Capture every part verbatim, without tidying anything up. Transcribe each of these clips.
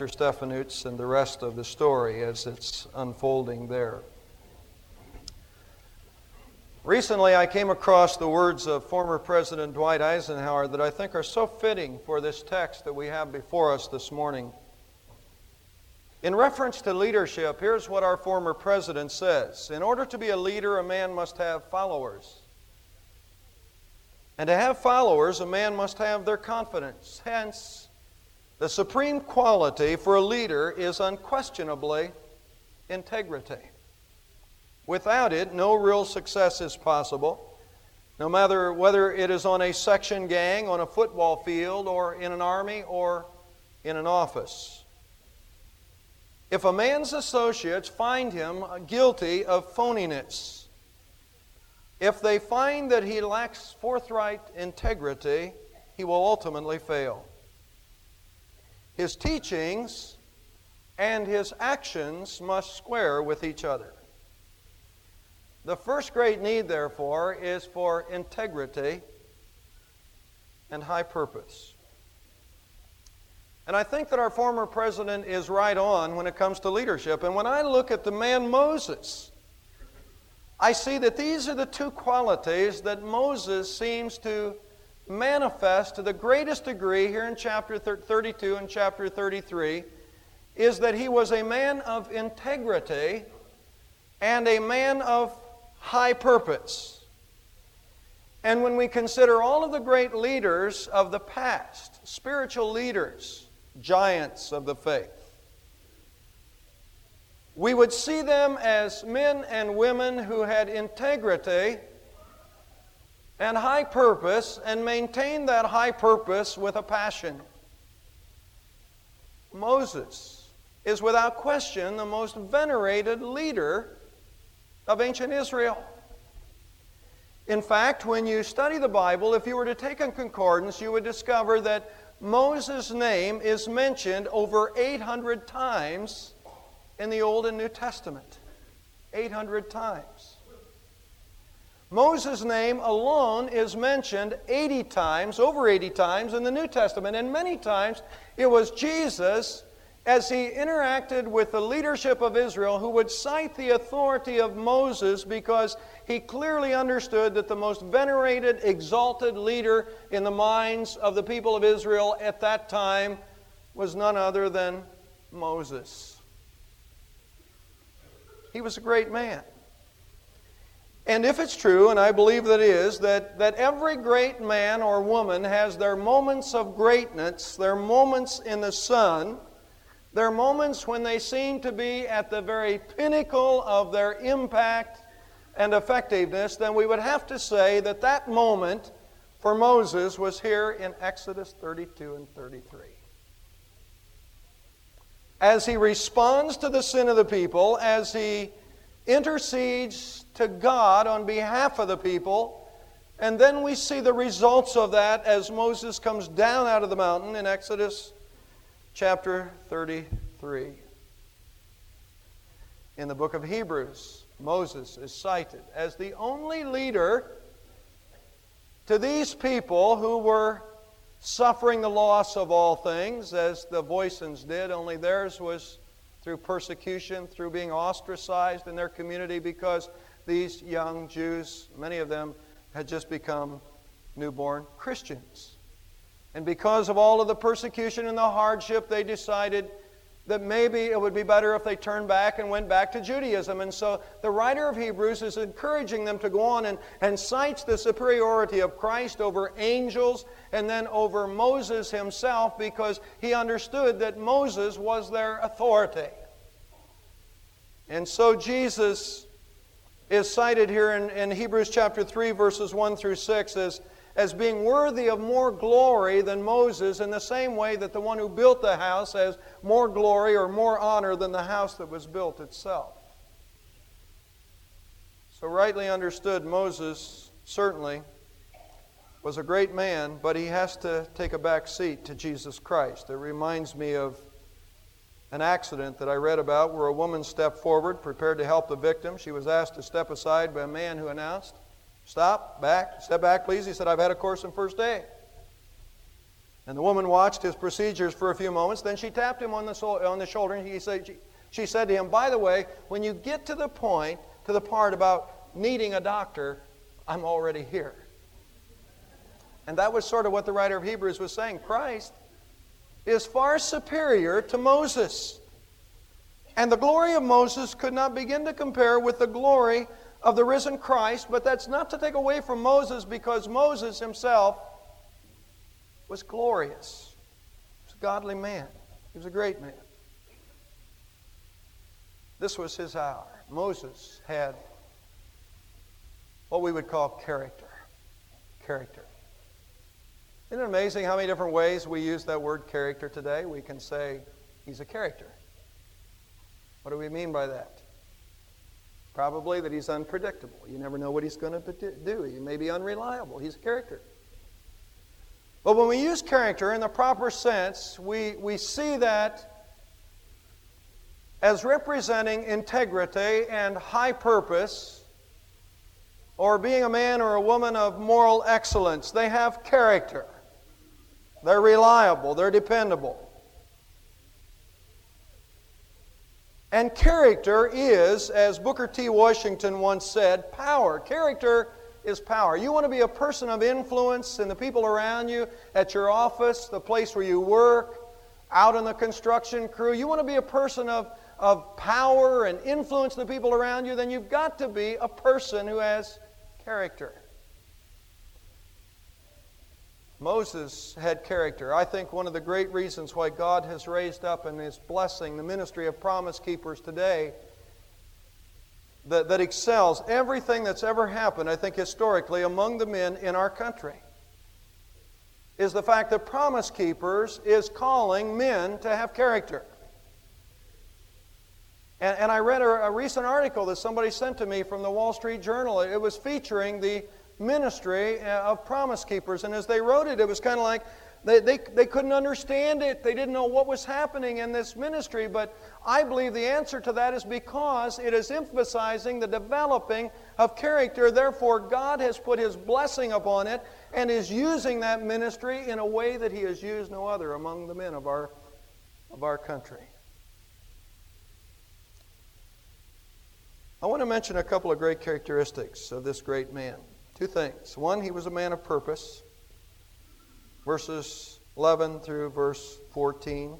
Pastor Stefanutz and the rest of the story as it's unfolding there. Recently, I came across the words of former President Dwight Eisenhower that I think are so fitting for this text that we have before us this morning. In reference to leadership, here's what our former president says. In order to be a leader, a man must have followers. And to have followers, a man must have their confidence. Hence, the supreme quality for a leader is unquestionably integrity. Without it, no real success is possible, no matter whether it is on a section gang, on a football field, or in an army, or in an office. If a man's associates find him guilty of phoniness, if they find that he lacks forthright integrity, he will ultimately fail. His teachings and his actions must square with each other. The first great need, therefore, is for integrity and high purpose. And I think that our former president is right on when it comes to leadership. And when I look at the man Moses, I see that these are the two qualities that Moses seems to manifest to the greatest degree here in chapter thirty-two and chapter thirty-three, is that he was a man of integrity and a man of high purpose. And when we consider all of the great leaders of the past, spiritual leaders, giants of the faith, we would see them as men and women who had integrity and high purpose and maintained that high purpose with a passion. Moses is without question the most venerated leader of ancient Israel. In fact, when you study the Bible, if you were to take a concordance, you would discover that Moses' name is mentioned over eight hundred times in the Old and New Testament. eight hundred times. Moses' name alone is mentioned eighty times, over eighty times in the New Testament, and many times it was Jesus, as he interacted with the leadership of Israel, who would cite the authority of Moses because he clearly understood that the most venerated, exalted leader in the minds of the people of Israel at that time was none other than Moses. He was a great man. And if it's true, and I believe that it is, that, that every great man or woman has their moments of greatness, their moments in the sun, there are moments when they seem to be at the very pinnacle of their impact and effectiveness, then we would have to say that that moment for Moses was here in Exodus thirty-two and thirty-three. As he responds to the sin of the people, as he intercedes to God on behalf of the people, and then we see the results of that as Moses comes down out of the mountain in Exodus chapter thirty-three. In the book of Hebrews, Moses is cited as the only leader to these people who were suffering the loss of all things, as the Voices did, only theirs was through persecution, through being ostracized in their community because these young Jews, many of them, had just become newborn Christians. And because of all of the persecution and the hardship, they decided that maybe it would be better if they turned back and went back to Judaism. And so the writer of Hebrews is encouraging them to go on and, and cites the superiority of Christ over angels and then over Moses himself, because he understood that Moses was their authority. And so Jesus is cited here in, in Hebrews chapter three, verses one through six as as being worthy of more glory than Moses, in the same way that the one who built the house has more glory or more honor than the house that was built itself. So rightly understood, Moses certainly was a great man, but he has to take a back seat to Jesus Christ. It reminds me of an accident that I read about where a woman stepped forward, prepared to help the victim. She was asked to step aside by a man who announced, "Stop, back, step back, please." He said, "I've had a course in first aid." And the woman watched his procedures for a few moments. Then she tapped him on the, so- on the shoulder, and he said, she, she said to him, by the way, when you get to the point, to the part about needing a doctor, I'm already here. And that was sort of what the writer of Hebrews was saying. Christ is far superior to Moses. And the glory of Moses could not begin to compare with the glory of the risen Christ, but that's not to take away from Moses, because Moses himself was glorious. He was a godly man. He was a great man. This was his hour. Moses had what we would call character. Character. Isn't it amazing how many different ways we use that word character today? We can say he's a character. What do we mean by that? Probably that he's unpredictable. You never know what he's going to do. He may be unreliable. He's a character. But when we use character in the proper sense, we, we see that as representing integrity and high purpose, or being a man or a woman of moral excellence. They have character. They're reliable. They're dependable. And character is, as Booker T. Washington once said, power. Character is power. You want to be a person of influence in the people around you, at your office, the place where you work, out in the construction crew. You want to be a person of, of power and influence the people around you, then you've got to be a person who has character. Moses had character. I think one of the great reasons why God has raised up and is blessing the ministry of Promise Keepers today that, that excels everything that's ever happened, I think historically, among the men in our country, is the fact that Promise Keepers is calling men to have character. And, and I read a, a recent article that somebody sent to me from the Wall Street Journal. It was featuring the ministry of Promise Keepers, and as they wrote it, it was kind of like they, they, they couldn't understand it. They didn't know what was happening in this ministry, but I believe the answer to that is because it is emphasizing the developing of character. Therefore, God has put His blessing upon it and is using that ministry in a way that He has used no other among the men of our, of our country. I want to mention a couple of great characteristics of this great man. Two things. One, he was a man of purpose. Verses eleven through verse fourteen.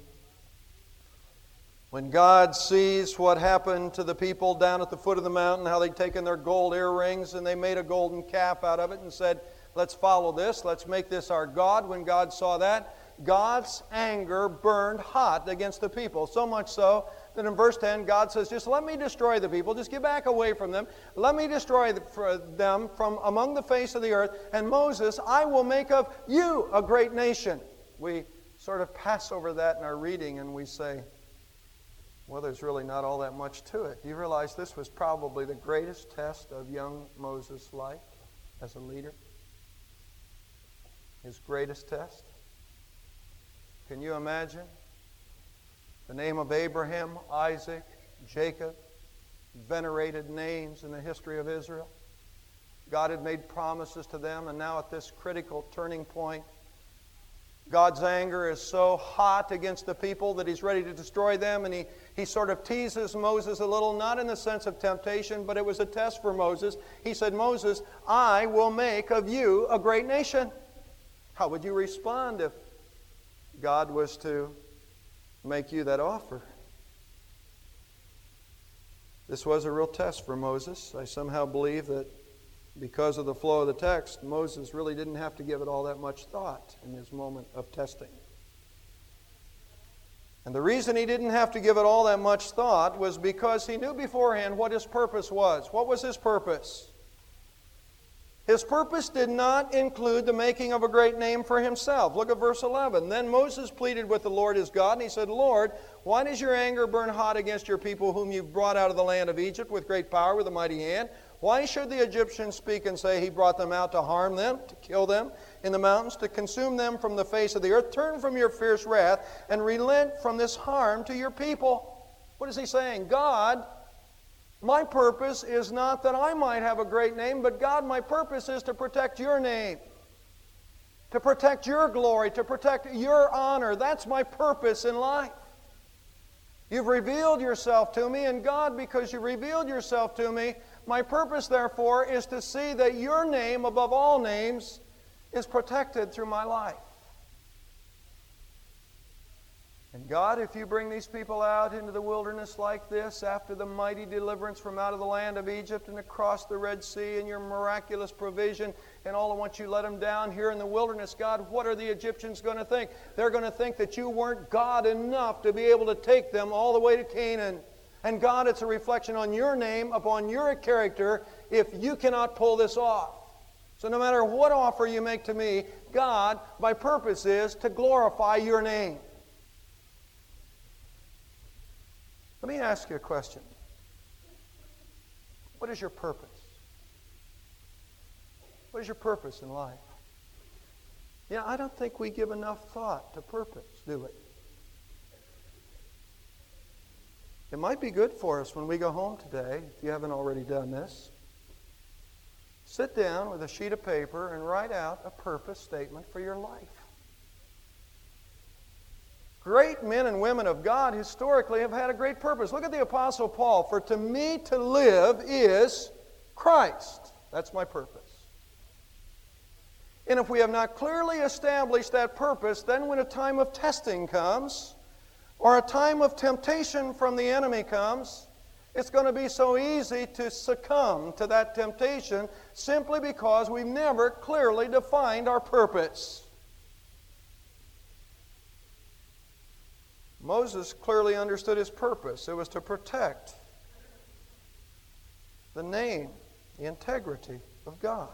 When God sees what happened to the people down at the foot of the mountain, how they'd taken their gold earrings and they made a golden calf out of it and said, let's follow this, let's make this our God. When God saw that, God's anger burned hot against the people. So much so that in verse ten, God says, just let me destroy the people. Just get back away from them. Let me destroy them from among the face of the earth. And Moses, I will make of you a great nation. We sort of pass over that in our reading and we say, well, there's really not all that much to it. You realize this was probably the greatest test of young Moses' life as a leader? His greatest test? Can you imagine? The name of Abraham, Isaac, Jacob, venerated names in the history of Israel. God had made promises to them, and now at this critical turning point, God's anger is so hot against the people that He's ready to destroy them, and He, he sort of teases Moses a little, not in the sense of temptation, but it was a test for Moses. He said, Moses, I will make of you a great nation. How would you respond if God was to make you that offer? This was a real test for Moses. I somehow believe that because of the flow of the text, Moses really didn't have to give it all that much thought in his moment of testing. And the reason he didn't have to give it all that much thought was because he knew beforehand what his purpose was. What was his purpose? His purpose did not include the making of a great name for himself. Look at verse eleven. Then Moses pleaded with the Lord his God, and he said, Lord, why does your anger burn hot against your people whom you've brought out of the land of Egypt with great power, with a mighty hand? Why should the Egyptians speak and say he brought them out to harm them, to kill them in the mountains, to consume them from the face of the earth? Turn from your fierce wrath and relent from this harm to your people. What is he saying? God, my purpose is not that I might have a great name, but God, my purpose is to protect your name. to protect your glory, to protect your honor. That's my purpose in life. You've revealed yourself to me, and God, because you revealed yourself to me, my purpose, therefore, is to see that your name, above all names, is protected through my life. And God, if you bring these people out into the wilderness like this, after the mighty deliverance from out of the land of Egypt and across the Red Sea and your miraculous provision, and all at once you let them down here in the wilderness, God, what are the Egyptians going to think? They're going to think that you weren't God enough to be able to take them all the way to Canaan. And God, it's a reflection on your name, upon your character, if you cannot pull this off. So no matter what offer you make to me, God, my purpose is to glorify your name. Let me ask you a question. What is your purpose? What is your purpose in life? Yeah, I don't think we give enough thought to purpose, do we? It might be good for us when we go home today, if you haven't already done this. Sit down with a sheet of paper and write out a purpose statement for your life. Great men and women of God historically have had a great purpose. Look at the Apostle Paul. For to me to live is Christ. That's my purpose. And if we have not clearly established that purpose, then when a time of testing comes, or a time of temptation from the enemy comes, it's going to be so easy to succumb to that temptation simply because we've never clearly defined our purpose. Moses clearly understood his purpose. It was to protect the name, the integrity of God.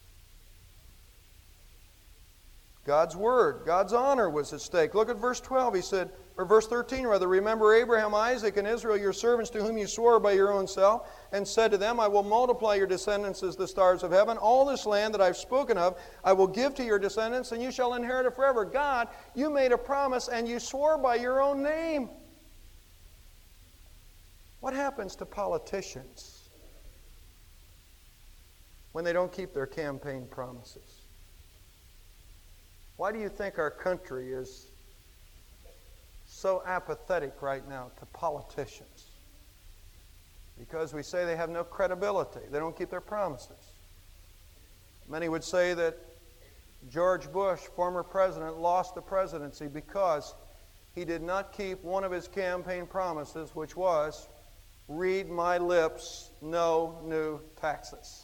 God's word, God's honor was at stake. Look at verse twelve. He said, or verse thirteen rather, remember Abraham, Isaac, and Israel, your servants, to whom you swore by your own self, and said to them, I will multiply your descendants as the stars of heaven. All this land that I've spoken of, I will give to your descendants, and you shall inherit it forever. God, you made a promise, and you swore by your own name. What happens to politicians when they don't keep their campaign promises? Why do you think our country is so apathetic right now to politicians? Because we say they have no credibility. They don't keep their promises. Many would say that George Bush, former president, lost the presidency because he did not keep one of his campaign promises, which was, read my lips, no new taxes.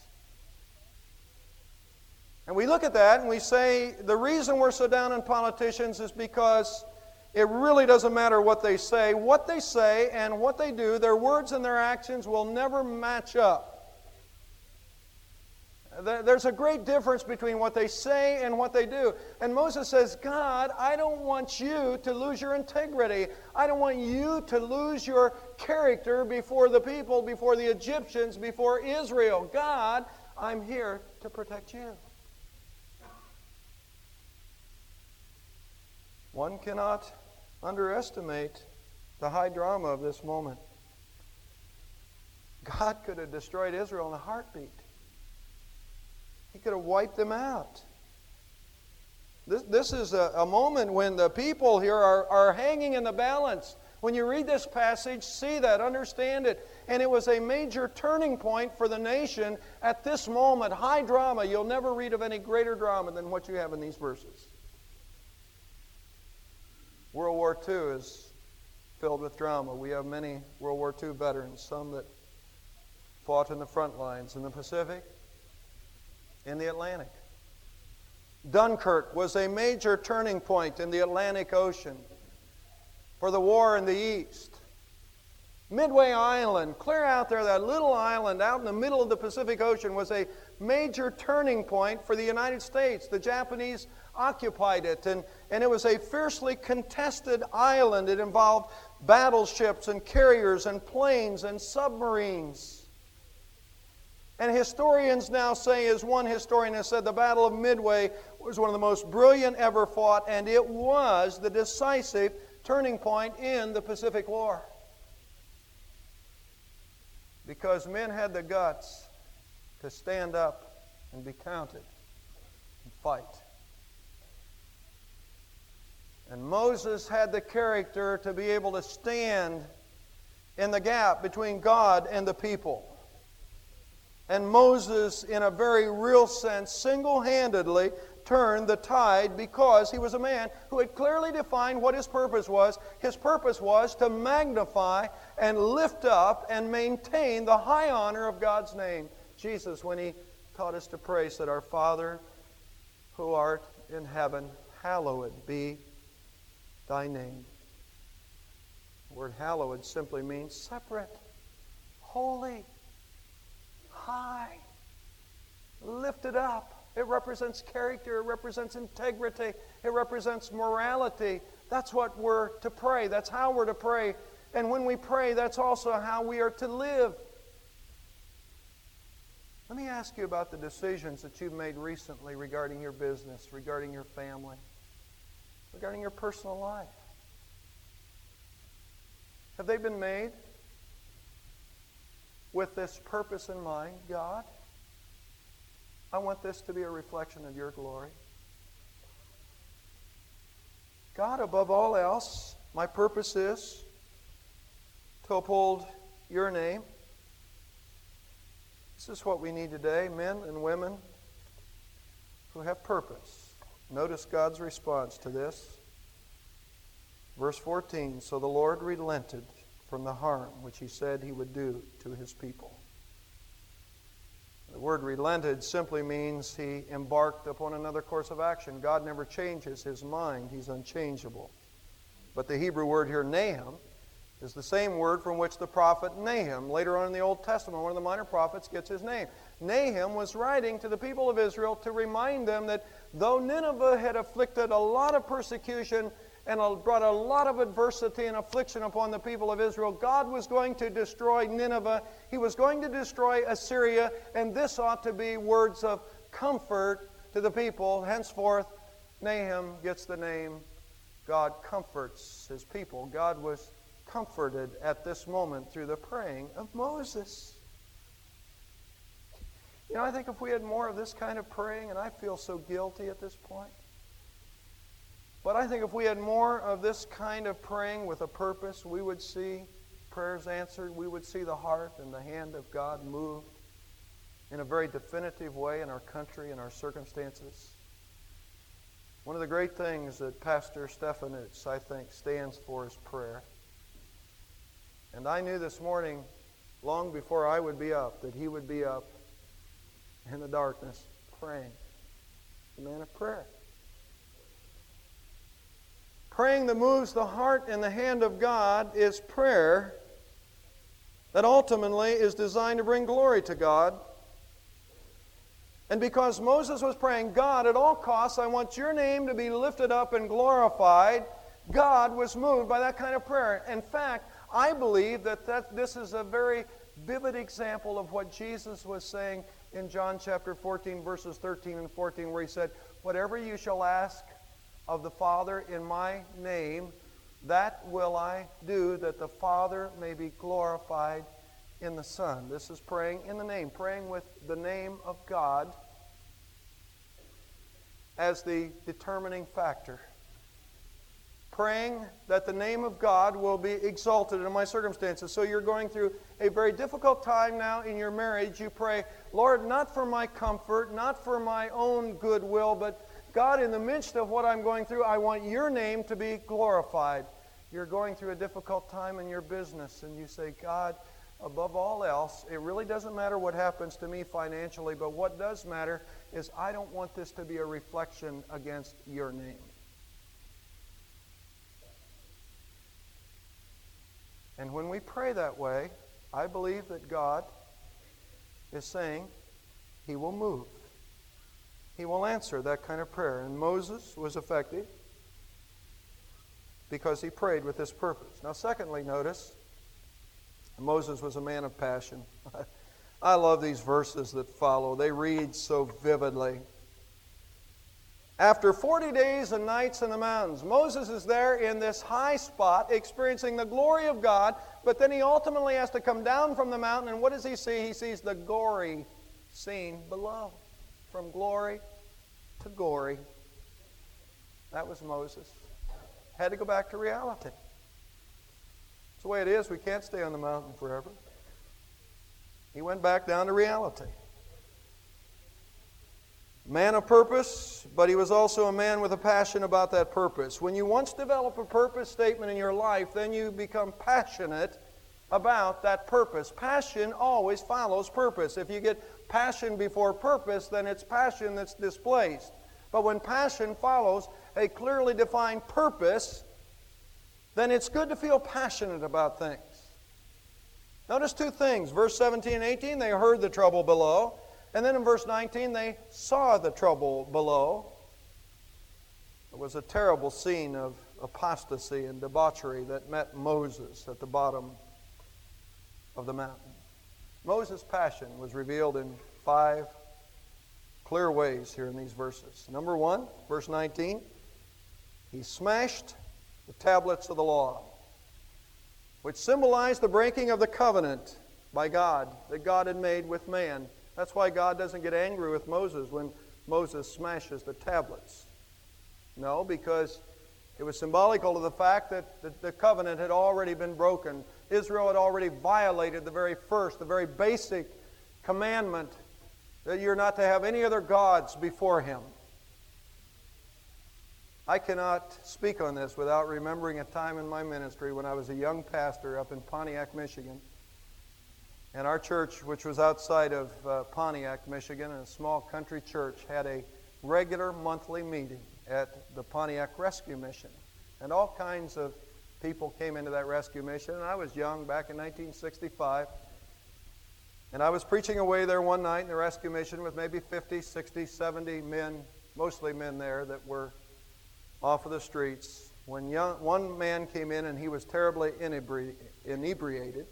And we look at that and we say the reason we're so down on politicians is because it really doesn't matter what they say. What they say and what they do, their words and their actions will never match up. There's a great difference between what they say and what they do. And Moses says, God, I don't want you to lose your integrity. I don't want you to lose your character before the people, before the Egyptians, before Israel. God, I'm here to protect you. One cannot underestimate the high drama of this moment. God could have destroyed Israel in a heartbeat. He could have wiped them out. This, this is a, a moment when the people here are, are hanging in the balance. When you read this passage, see that, understand it. And it was a major turning point for the nation at this moment. High drama. You'll never read of any greater drama than what you have in these verses. World War Two is filled with drama. We have many World War Two veterans, some that fought in the front lines in the Pacific, in the Atlantic. Dunkirk was a major turning point in the Atlantic Ocean for the war in the East. Midway Island, clear out there, that little island out in the middle of the Pacific Ocean, was a major turning point for the United States. The Japanese occupied it, and, and it was a fiercely contested island. It involved battleships and carriers and planes and submarines. And historians now say, as one historian has said, the Battle of Midway was one of the most brilliant ever fought, and it was the decisive turning point in the Pacific War. Because men had the guts to stand up and be counted and fight. And Moses had the character to be able to stand in the gap between God and the people. And Moses, in a very real sense, single-handedly turned the tide because he was a man who had clearly defined what his purpose was. His purpose was to magnify and lift up and maintain the high honor of God's name. Jesus, when he taught us to pray, said, "Our Father who art in heaven, hallowed be thy name." The word hallowed simply means separate, holy, high, lifted up. It represents character. It represents integrity. It represents morality. That's what we're to pray. That's how we're to pray. And when we pray, that's also how we are to live. Let me ask you about the decisions that you've made recently regarding your business, regarding your family, regarding your personal life. Have they been made with this purpose in mind? God, I want this to be a reflection of your glory. God, above all else, my purpose is to uphold your name. This is what we need today, men and women who have purpose. Notice God's response to this. Verse fourteen, "So the Lord relented from the harm which he said he would do to his people." The word relented simply means he embarked upon another course of action. God never changes his mind. He's unchangeable. But the Hebrew word here, Nahum, is the same word from which the prophet Nahum, later on in the Old Testament, one of the minor prophets, gets his name. Nahum was writing to the people of Israel to remind them that though Nineveh had afflicted a lot of persecution and brought a lot of adversity and affliction upon the people of Israel, God was going to destroy Nineveh. He was going to destroy Assyria, and this ought to be words of comfort to the people. Henceforth, Nahum gets the name God comforts his people. God was comforted at this moment through the praying of Moses. You know, I think if we had more of this kind of praying, and I feel so guilty at this point, but I think if we had more of this kind of praying with a purpose, we would see prayers answered. We would see the heart and the hand of God moved in a very definitive way in our country and our circumstances. One of the great things that Pastor Stefanitz, I think, stands for is prayer. And I knew this morning, long before I would be up, that he would be up in the darkness praying. A man of prayer. Praying that moves the heart and the hand of God is prayer that ultimately is designed to bring glory to God. And because Moses was praying, God, at all costs, I want your name to be lifted up and glorified, God was moved by that kind of prayer. In fact, I believe that, that this is a very vivid example of what Jesus was saying in John chapter fourteen, verses thirteen and fourteen, where he said, "Whatever you shall ask of the Father in my name, that will I do, that the Father may be glorified in the Son." This is praying in the name, praying with the name of God as the determining factor. Praying that the name of God will be exalted in my circumstances. So you're going through a very difficult time now in your marriage. You pray, Lord, not for my comfort, not for my own goodwill, but God, in the midst of what I'm going through, I want your name to be glorified. You're going through a difficult time in your business, and you say, God, above all else, it really doesn't matter what happens to me financially, but what does matter is I don't want this to be a reflection against your name. And when we pray that way, I believe that God is saying he will move. He will answer that kind of prayer. And Moses was effective because he prayed with this purpose. Now, secondly, notice, Moses was a man of passion. I love these verses that follow. They read so vividly. After forty days and nights in the mountains, Moses is there in this high spot experiencing the glory of God, but then he ultimately has to come down from the mountain, and what does he see? He sees the gory scene below. From glory to gory. That was Moses. had to go back to reality. It's the way it is. We can't stay on the mountain forever. He went back down to reality. Man of purpose, but he was also a man with a passion about that purpose. When you once develop a purpose statement in your life, then you become passionate about that purpose. Passion always follows purpose. If you get passion before purpose, then it's passion that's displaced. But when passion follows a clearly defined purpose, then it's good to feel passionate about things. Notice two things. Verse seventeen and eighteen, they heard the trouble below. And then in verse nineteen, they saw the trouble below. It was a terrible scene of apostasy and debauchery that met Moses at the bottom of the mountain. Moses' passion was revealed in five clear ways here in these verses. Number one, verse nineteen, he smashed the tablets of the law, which symbolized the breaking of the covenant by God that God had made with man. That's why God doesn't get angry with Moses when Moses smashes the tablets. No, because it was symbolical of the fact that the, the covenant had already been broken. Israel had already violated the very first, the very basic commandment that you're not to have any other gods before Him. I cannot speak on this without remembering a time in my ministry when I was a young pastor up in Pontiac, Michigan. And our church, which was outside of uh, Pontiac, Michigan, a small country church, had a regular monthly meeting at the Pontiac Rescue Mission. And all kinds of people came into that rescue mission. And I was young back in nineteen sixty-five. And I was preaching away there one night in the rescue mission with maybe fifty, sixty, seventy men, mostly men there that were off of the streets, when young, one man came in and he was terribly inebri- inebriated.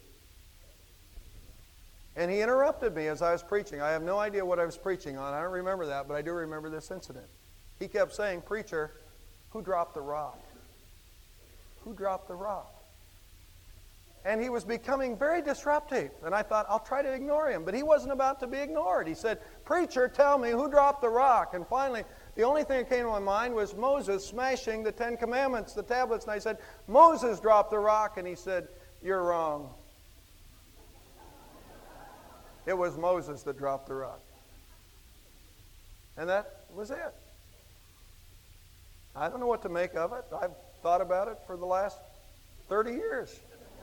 And he interrupted me as I was preaching. I have no idea what I was preaching on. I don't remember that, but I do remember this incident. He kept saying, "Preacher, who dropped the rock? Who dropped the rock?" And he was becoming very disruptive. And I thought, I'll try to ignore him. But he wasn't about to be ignored. He said, "Preacher, tell me, who dropped the rock?" And finally, the only thing that came to my mind was Moses smashing the Ten Commandments, the tablets. And I said, "Moses dropped the rock." And he said, "You're wrong. It was Moses that dropped the rock." And that was it. I don't know what to make of it. I've thought about it for the last thirty years.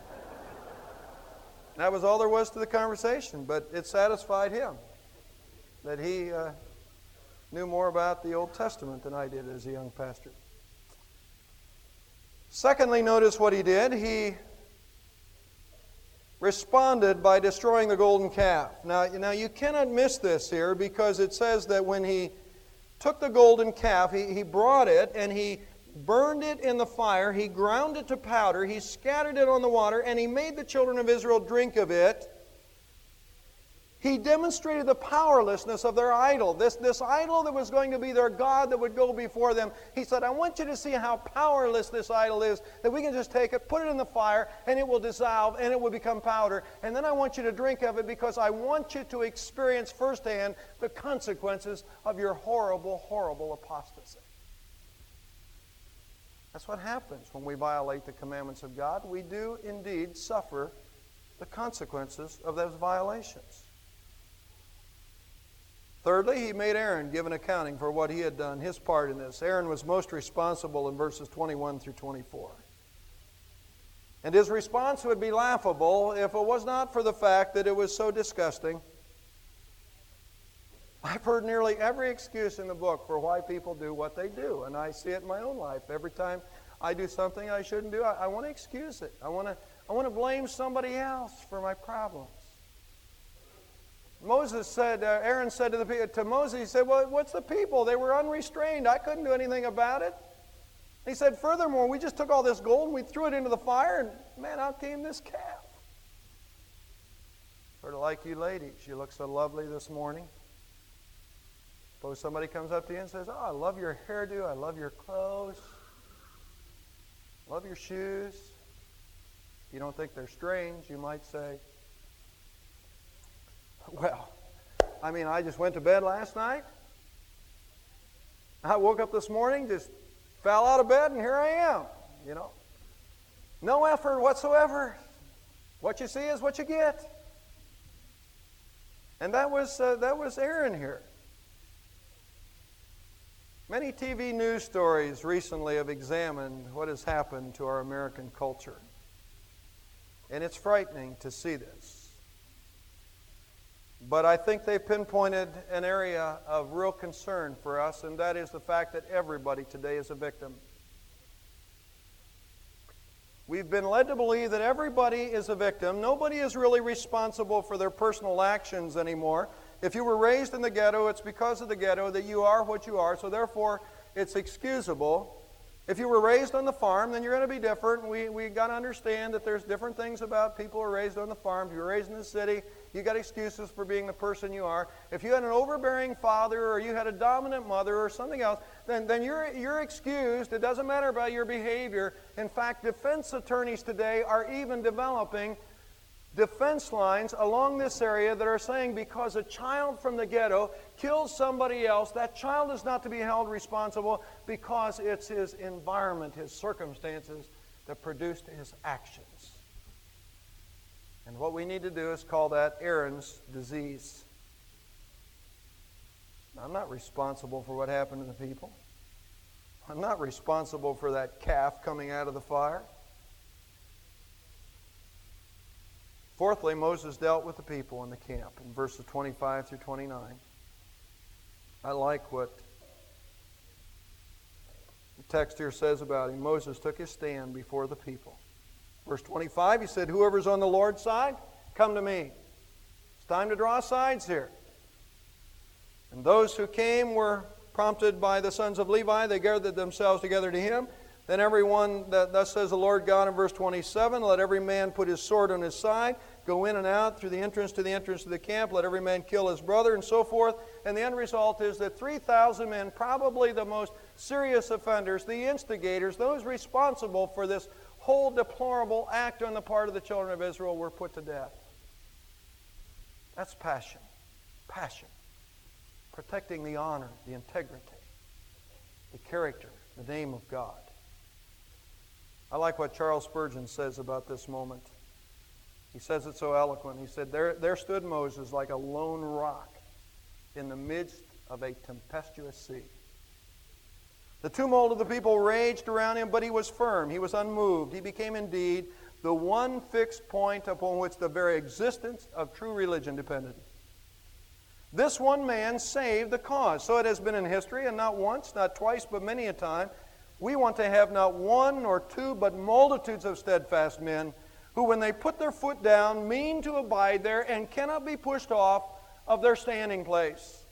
That was all there was to the conversation, but it satisfied him that he uh, knew more about the Old Testament than I did as a young pastor. Secondly, notice what he did. He responded by destroying the golden calf. Now, now you cannot miss this here, because it says that when he took the golden calf, he, he brought it and he burned it in the fire, he ground it to powder, he scattered it on the water, and he made the children of Israel drink of it. He demonstrated the powerlessness of their idol. This, this idol that was going to be their God that would go before them. He said, "I want you to see how powerless this idol is, that we can just take it, put it in the fire, and it will dissolve, and it will become powder. And then I want you to drink of it, because I want you to experience firsthand the consequences of your horrible, horrible apostasy." That's what happens when we violate the commandments of God. We do indeed suffer the consequences of those violations. Thirdly, he made Aaron give an accounting for what he had done, his part in this. Aaron was most responsible in verses twenty-one through twenty-four. And his response would be laughable if it was not for the fact that it was so disgusting. I've heard nearly every excuse in the book for why people do what they do, and I see it in my own life. Every time I do something I shouldn't do, I, I want to excuse it. I want to, I want to blame somebody else for my problems. Moses said, uh, Aaron said to the to Moses, he said, "Well, what's the people? They were unrestrained. I couldn't do anything about it." He said, "Furthermore, we just took all this gold and we threw it into the fire, and man, out came this calf." Sort of like you ladies, you look so lovely this morning. Suppose somebody comes up to you and says, "Oh, I love your hairdo, I love your clothes, love your shoes." You don't think they're strange, you might say, "Well, I mean, I just went to bed last night. I woke up this morning, just fell out of bed, and here I am. you know. No effort whatsoever. What you see is what you get. And that was, uh, that was Aaron here. Many T V news stories recently have examined what has happened to our American culture. And it's frightening to see this. But I think they pinpointed an area of real concern for us, and that is the fact that everybody today is a victim. We've been led to believe that everybody is a victim. Nobody is really responsible for their personal actions anymore. If you were raised in the ghetto, it's because of the ghetto that you are what you are, so therefore it's excusable. If you were raised on the farm, then you're going to be different. We we got to understand that there's different things about people who are raised on the farm. If you're raised in the city, you got excuses for being the person you are. If you had an overbearing father or you had a dominant mother or something else, then, then you're, you're excused. It doesn't matter about your behavior. In fact, defense attorneys today are even developing defense lines along this area that are saying because a child from the ghetto kills somebody else, that child is not to be held responsible because it's his environment, his circumstances that produced his actions. And what we need to do is call that Aaron's disease. I'm not responsible for what happened to the people. I'm not responsible for that calf coming out of the fire. Fourthly, Moses dealt with the people in the camp in verses twenty-five through twenty-nine. I like what the text here says about him. Moses took his stand before the people. Verse twenty-five, he said, "Whoever's on the Lord's side, come to me." It's time to draw sides here. And those who came were prompted by the sons of Levi. They gathered themselves together to him. Then everyone, that thus says the Lord God in verse twenty-seven, "Let every man put his sword on his side, go in and out through the entrance to the entrance of the camp. Let every man kill his brother," and so forth. And the end result is that three thousand men, probably the most serious offenders, the instigators, those responsible for this whole deplorable act on the part of the children of Israel, were put to death. That's passion. Passion. Protecting the honor, the integrity, the character, the name of God. I like what Charles Spurgeon says about this moment. He says it so eloquent. He said, there, there stood Moses like a lone rock in the midst of a tempestuous sea. The tumult of the people raged around him, but he was firm. He was unmoved. He became indeed the one fixed point upon which the very existence of true religion depended. This one man saved the cause. So it has been in history, and not once, not twice, but many a time. We want to have not one nor two, but multitudes of steadfast men who, when they put their foot down, mean to abide there and cannot be pushed off of their standing place.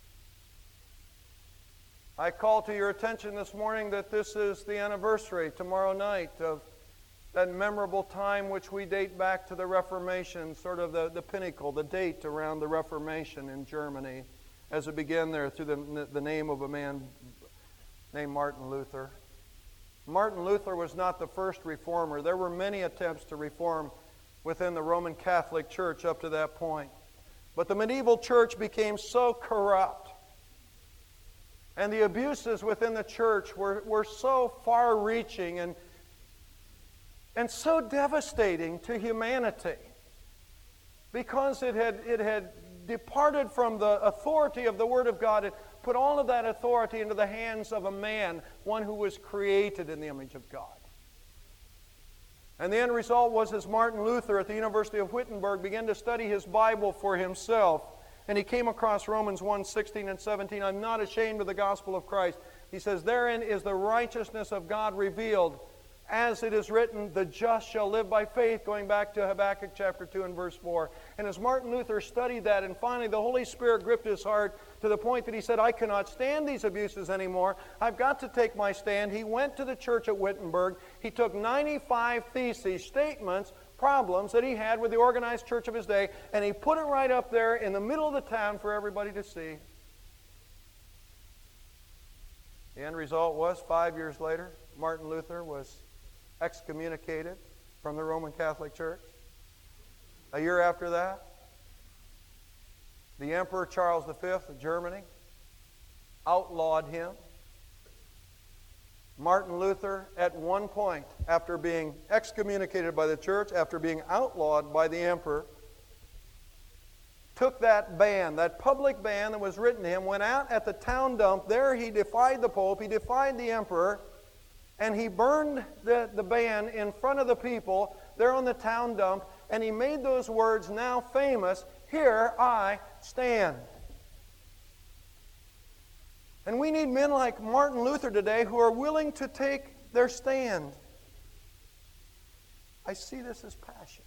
I call to your attention this morning that this is the anniversary tomorrow night of that memorable time which we date back to the Reformation, sort of the, the pinnacle, the date around the Reformation in Germany, as it began there through the, the name of a man named Martin Luther. Martin Luther was not the first reformer. There were many attempts to reform within the Roman Catholic Church up to that point. But the medieval church became so corrupt, and the abuses within the church were, were so far-reaching and, and so devastating to humanity, because it had, it had departed from the authority of the Word of God. It put all of that authority into the hands of a man, one who was created in the image of God. And the end result was, as Martin Luther at the University of Wittenberg began to study his Bible for himself, and he came across Romans one, sixteen and seventeen, "I'm not ashamed of the gospel of Christ." He says, "Therein is the righteousness of God revealed, as it is written, the just shall live by faith," going back to Habakkuk chapter two and verse four. And as Martin Luther studied that, and finally the Holy Spirit gripped his heart to the point that he said, "I cannot stand these abuses anymore. I've got to take my stand." He went to the church at Wittenberg. He took ninety-five theses, statements, problems that he had with the organized church of his day, and he put it right up there in the middle of the town for everybody to see. The end result was, five years later, Martin Luther was excommunicated from the Roman Catholic Church. A year after that, the Emperor Charles the Fifth of Germany outlawed him. Martin Luther, at one point, after being excommunicated by the church, after being outlawed by the emperor, took that ban, that public ban that was written to him, went out at the town dump. There he defied the Pope, he defied the emperor, and he burned the, the ban in front of the people there on the town dump, and he made those words now famous, "Here I stand." And we need men like Martin Luther today who are willing to take their stand. I see this as passion.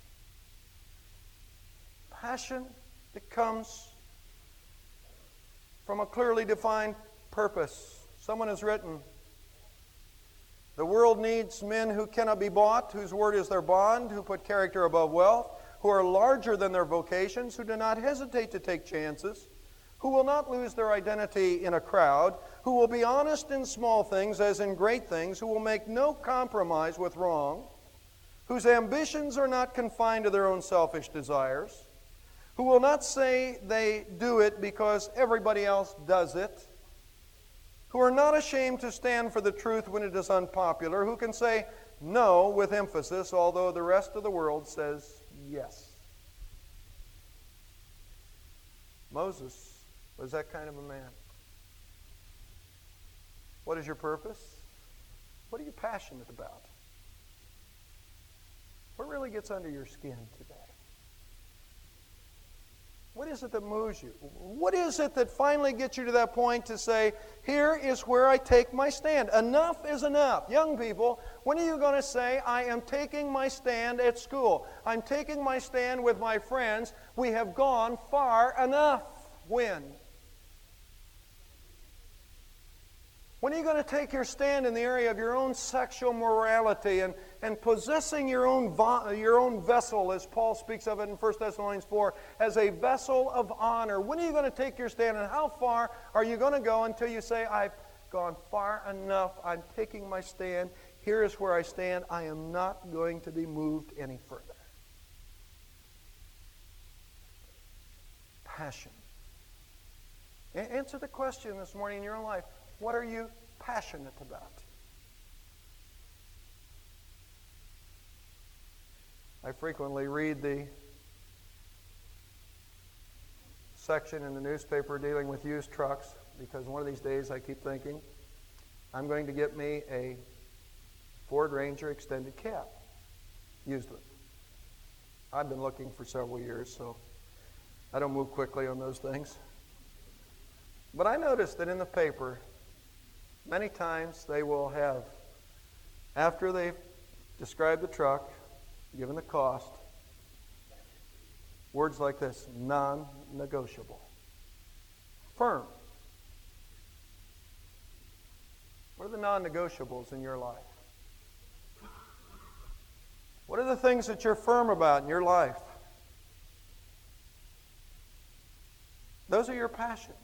Passion that comes from a clearly defined purpose. Someone has written, "The world needs men who cannot be bought, whose word is their bond, who put character above wealth, who are larger than their vocations, who do not hesitate to take chances, who will not lose their identity in a crowd, who will be honest in small things as in great things, who will make no compromise with wrong, whose ambitions are not confined to their own selfish desires, who will not say they do it because everybody else does it, who are not ashamed to stand for the truth when it is unpopular, who can say no with emphasis, although the rest of the world says yes." Moses was that kind of a man. What is your purpose? What are you passionate about? What really gets under your skin today? What is it that moves you? What is it that finally gets you to that point to say, here is where I take my stand? Enough is enough. Young people, when are you going to say, I am taking my stand at school? I'm taking my stand with my friends. We have gone far enough. When? When are you going to take your stand in the area of your own sexual morality and, and possessing your own, vo- your own vessel, as Paul speaks of it in First Thessalonians four, as a vessel of honor? When are you going to take your stand, and how far are you going to go until you say, I've gone far enough, I'm taking my stand, here is where I stand, I am not going to be moved any further? Passion. A- answer the question this morning in your own life. What are you passionate about? I frequently read the section in the newspaper dealing with used trucks because one of these days I keep thinking, I'm going to get me a Ford Ranger extended cab, used one. I've been looking for several years, so I don't move quickly on those things. But I noticed that in the paper, many times they will have, after they've described the truck, given the cost, words like this: non-negotiable. Firm. What are the non-negotiables in your life? What are the things that you're firm about in your life? Those are your passions.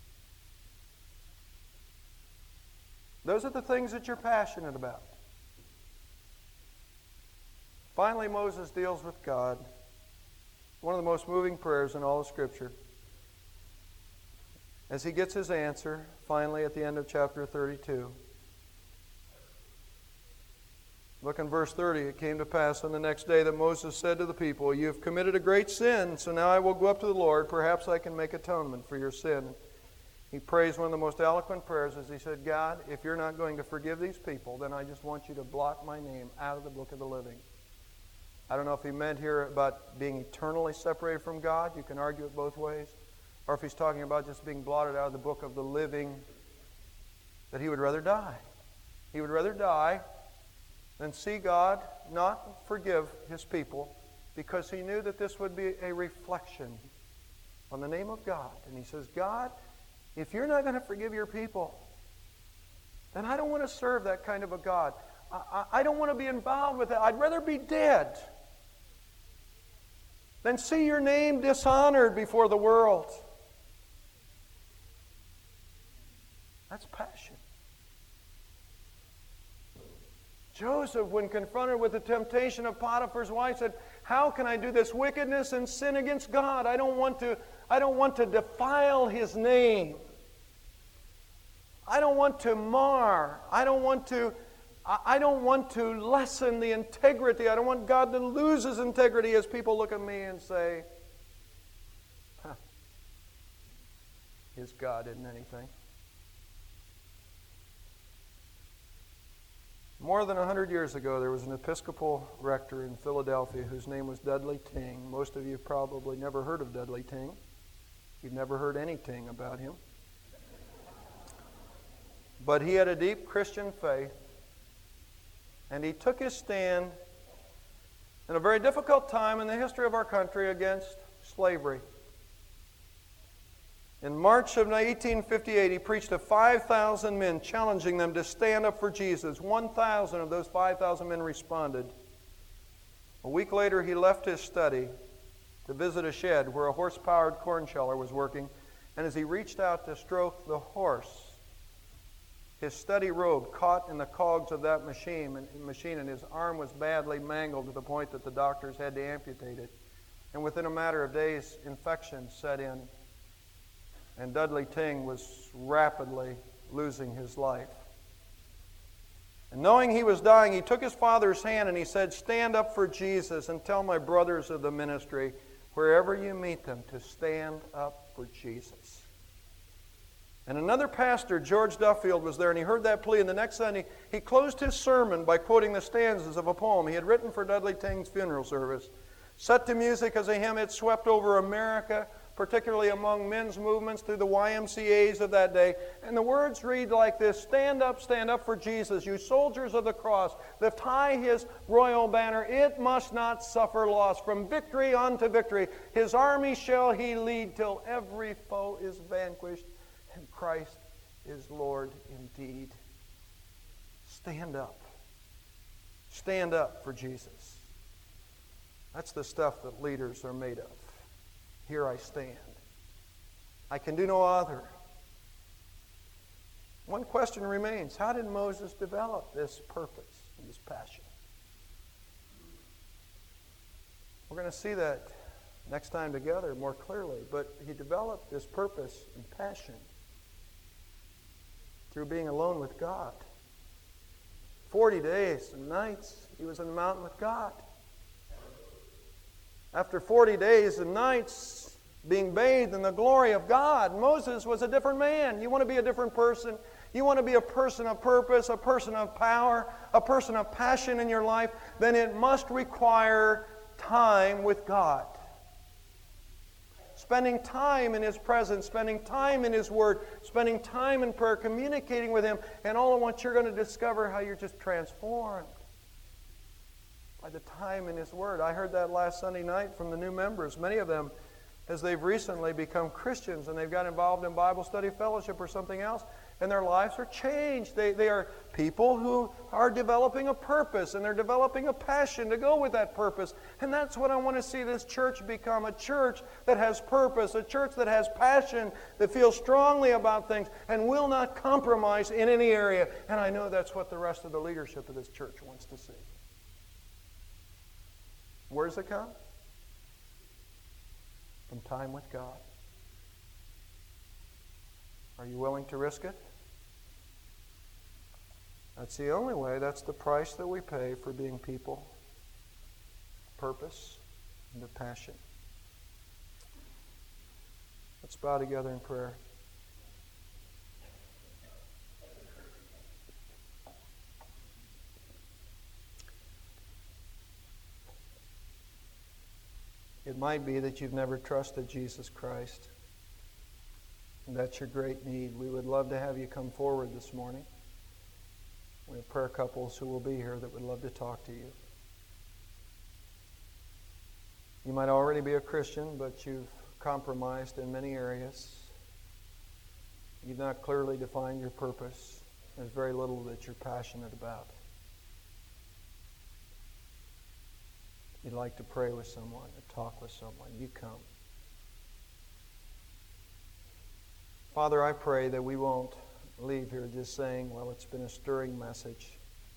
Those are the things that you're passionate about. Finally, Moses deals with God. One of the most moving prayers in all of Scripture. As he gets his answer, finally at the end of chapter thirty-two. Look in verse thirty. It came to pass on the next day that Moses said to the people, "You have committed a great sin, so now I will go up to the Lord. Perhaps I can make atonement for your sin." He prays one of the most eloquent prayers as he said, God, if you're not going to forgive these people, then I just want you to blot my name out of the book of the living. I don't know if he meant here about being eternally separated from God. You can argue it both ways. Or if he's talking about just being blotted out of the book of the living, that he would rather die. He would rather die than see God not forgive his people, because he knew that this would be a reflection on the name of God. And he says, God, if you're not going to forgive your people, then I don't want to serve that kind of a God. I, I, I don't want to be involved with that. I'd rather be dead than see your name dishonored before the world. That's passion. Joseph, when confronted with the temptation of Potiphar's wife, said, how can I do this wickedness and sin against God? I don't want to, I don't want to defile his name. I don't want to mar. I don't want to I don't want to lessen the integrity. I don't want God to lose His integrity as people look at me and say, huh, His God isn't anything. More than a hundred years ago, there was an Episcopal rector in Philadelphia whose name was Dudley Ting. Most of you have probably never heard of Dudley Ting. You've never heard anything about him. But he had a deep Christian faith, and he took his stand in a very difficult time in the history of our country against slavery. In March of eighteen fifty-eight, he preached to five thousand men, challenging them to stand up for Jesus. one thousand of those five thousand men responded. A week later, he left his study to visit a shed where a horse-powered corn sheller was working, and as he reached out to stroke the horse, his study robe caught in the cogs of that machine, and, machine, and his arm was badly mangled to the point that the doctors had to amputate it. And within a matter of days, infection set in, and Dudley Ting was rapidly losing his life. And knowing he was dying, he took his father's hand and he said, "Stand up for Jesus and tell my brothers of the ministry, wherever you meet them, to stand up for Jesus." And another pastor, George Duffield, was there, and he heard that plea. And the next Sunday, he closed his sermon by quoting the stanzas of a poem he had written for Dudley Ting's funeral service. Set to music as a hymn, it swept over America, particularly among men's movements through the Y M C As of that day. And the words read like this: "Stand up, stand up for Jesus, you soldiers of the cross. Lift high His royal banner, it must not suffer loss. From victory unto victory, His army shall He lead, till every foe is vanquished, and Christ is Lord indeed." Stand up. Stand up for Jesus. That's the stuff that leaders are made of. Here I stand. I can do no other. One question remains: how did Moses develop this purpose and this passion? We're going to see that next time together more clearly. But he developed this purpose and passion through being alone with God. Forty days and nights he was in the mountain with God. After forty days and nights being bathed in the glory of God, Moses was a different man. You want to be a different person? You want to be a person of purpose, a person of power, a person of passion in your life? Then it must require time with God. Spending time in His presence, spending time in His Word, spending time in prayer, communicating with Him, and all at once you're going to discover how you're just transformed by the time in His Word. I heard that last Sunday night from the new members. Many of them, as they've recently become Christians and they've got involved in Bible study fellowship or something else, and their lives are changed. They, they are people who are developing a purpose, and they're developing a passion to go with that purpose. And that's what I want to see this church become, a church that has purpose, a church that has passion, that feels strongly about things, and will not compromise in any area. And I know that's what the rest of the leadership of this church wants to see. Where does it come? From time with God. Are you willing to risk it? That's the only way. That's the price that we pay for being people. Purpose and the passion. Let's bow together in prayer. It might be that you've never trusted Jesus Christ. And that's your great need. We would love to have you come forward this morning. We have prayer couples who will be here that would love to talk to you. You might already be a Christian, but you've compromised in many areas. You've not clearly defined your purpose. There's very little that you're passionate about. You'd like to pray with someone or talk with someone, you come. Father, I pray that we won't leave here just saying, well, it's been a stirring message.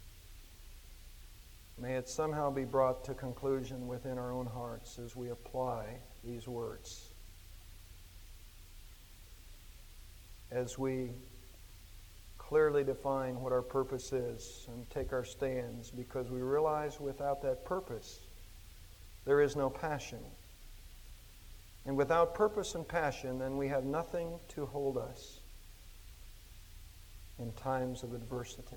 May it somehow be brought to conclusion within our own hearts as we apply these words. As we clearly define what our purpose is and take our stands, because we realize without that purpose, there is no passion. And without purpose and passion, then we have nothing to hold us in times of adversity.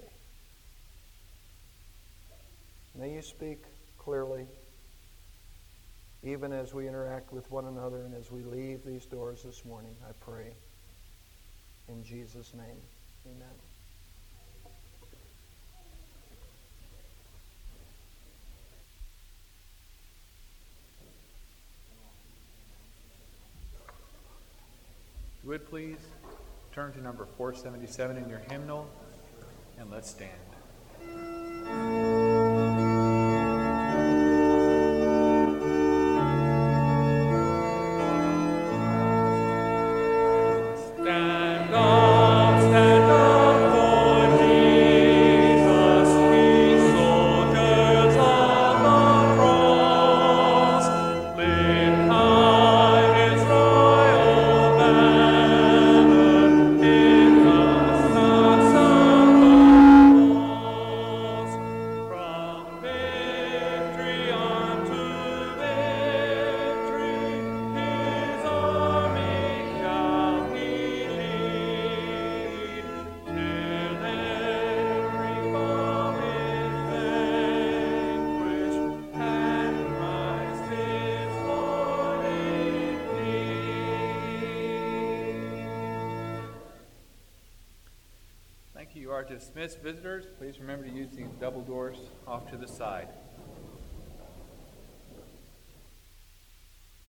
May you speak clearly, even as we interact with one another and as we leave these doors this morning, I pray. In Jesus' name, amen. If you would please turn to number four seventy-seven in your hymnal, and let's stand. Stand up, stand up for Jesus, ye soldiers of the cross. Lift high his royal banner in the sons of the cross. From victory unto victory, his army shall he lead, till every foe is vanquished, and Christ is Lord indeed. Thank you. You are dismissed. Visitors, please remember to use these double doors off to the side.